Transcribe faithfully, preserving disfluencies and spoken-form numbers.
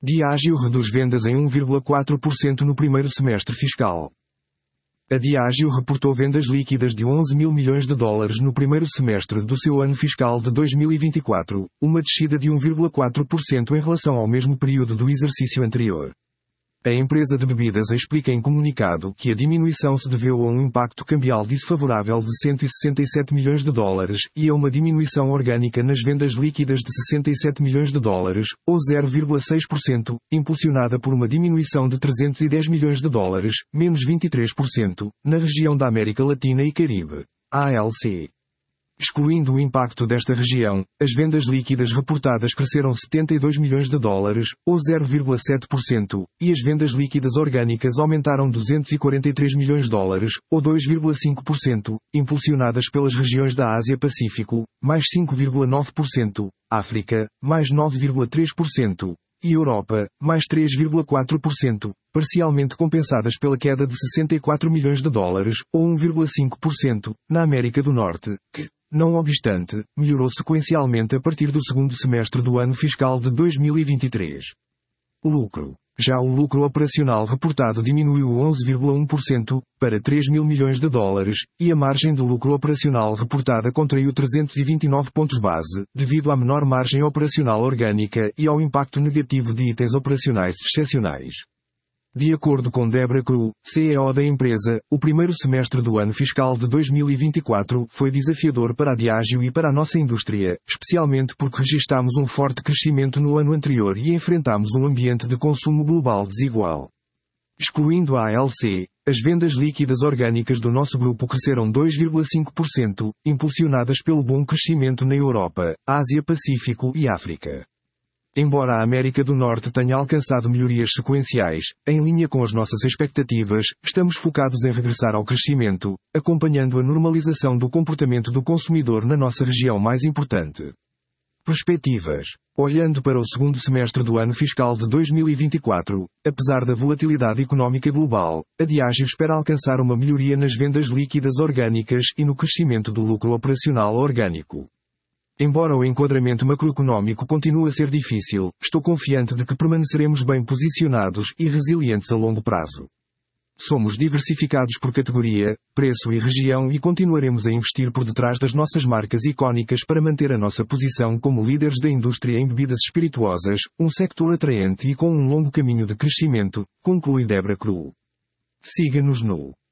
Diageo reduz vendas em um vírgula quatro por cento no primeiro semestre fiscal. A Diageo reportou vendas líquidas de onze mil milhões de dólares no primeiro semestre do seu ano fiscal de dois mil e vinte e quatro, uma descida de um vírgula quatro por cento em relação ao mesmo período do exercício anterior. A empresa de bebidas explica em comunicado que a diminuição se deveu a um impacto cambial desfavorável de cento e sessenta e sete milhões de dólares e a uma diminuição orgânica nas vendas líquidas de sessenta e sete milhões de dólares, ou zero vírgula seis por cento, impulsionada por uma diminuição de trezentos e dez milhões de dólares, menos vinte e três por cento, na região da América Latina e Caribe, A L C. Excluindo o impacto desta região, as vendas líquidas reportadas cresceram setenta e dois milhões de dólares, ou zero vírgula sete por cento, e as vendas líquidas orgânicas aumentaram duzentos e quarenta e três milhões de dólares, ou dois vírgula cinco por cento, impulsionadas pelas regiões da Ásia-Pacífico, mais cinco vírgula nove por cento, África, mais nove vírgula três por cento, e Europa, mais três vírgula quatro por cento, parcialmente compensadas pela queda de sessenta e quatro milhões de dólares, ou um vírgula cinco por cento, na América do Norte, que, não obstante, melhorou sequencialmente a partir do segundo semestre do ano fiscal de dois mil e vinte e três. Lucro. Já o lucro operacional reportado diminuiu onze vírgula um por cento, para três mil milhões de dólares, e a margem do lucro operacional reportada contraiu trezentos e vinte e nove pontos base, devido à menor margem operacional orgânica e ao impacto negativo de itens operacionais excepcionais. De acordo com Debra Crew, C E O da empresa, o primeiro semestre do ano fiscal de dois mil e vinte e quatro foi desafiador para a Diageo e para a nossa indústria, especialmente porque registámos um forte crescimento no ano anterior e enfrentámos um ambiente de consumo global desigual. Excluindo a A L C, as vendas líquidas orgânicas do nosso grupo cresceram dois vírgula cinco por cento, impulsionadas pelo bom crescimento na Europa, Ásia-Pacífico e África. Embora a América do Norte tenha alcançado melhorias sequenciais, em linha com as nossas expectativas, estamos focados em regressar ao crescimento, acompanhando a normalização do comportamento do consumidor na nossa região mais importante. Perspectivas. Olhando para o segundo semestre do ano fiscal de dois mil e vinte e quatro, apesar da volatilidade económica global, a Diageo espera alcançar uma melhoria nas vendas líquidas orgânicas e no crescimento do lucro operacional orgânico. Embora o enquadramento macroeconómico continue a ser difícil, estou confiante de que permaneceremos bem posicionados e resilientes a longo prazo. Somos diversificados por categoria, preço e região e continuaremos a investir por detrás das nossas marcas icónicas para manter a nossa posição como líderes da indústria em bebidas espirituosas, um sector atraente e com um longo caminho de crescimento, conclui Debra Crew. Siga-nos no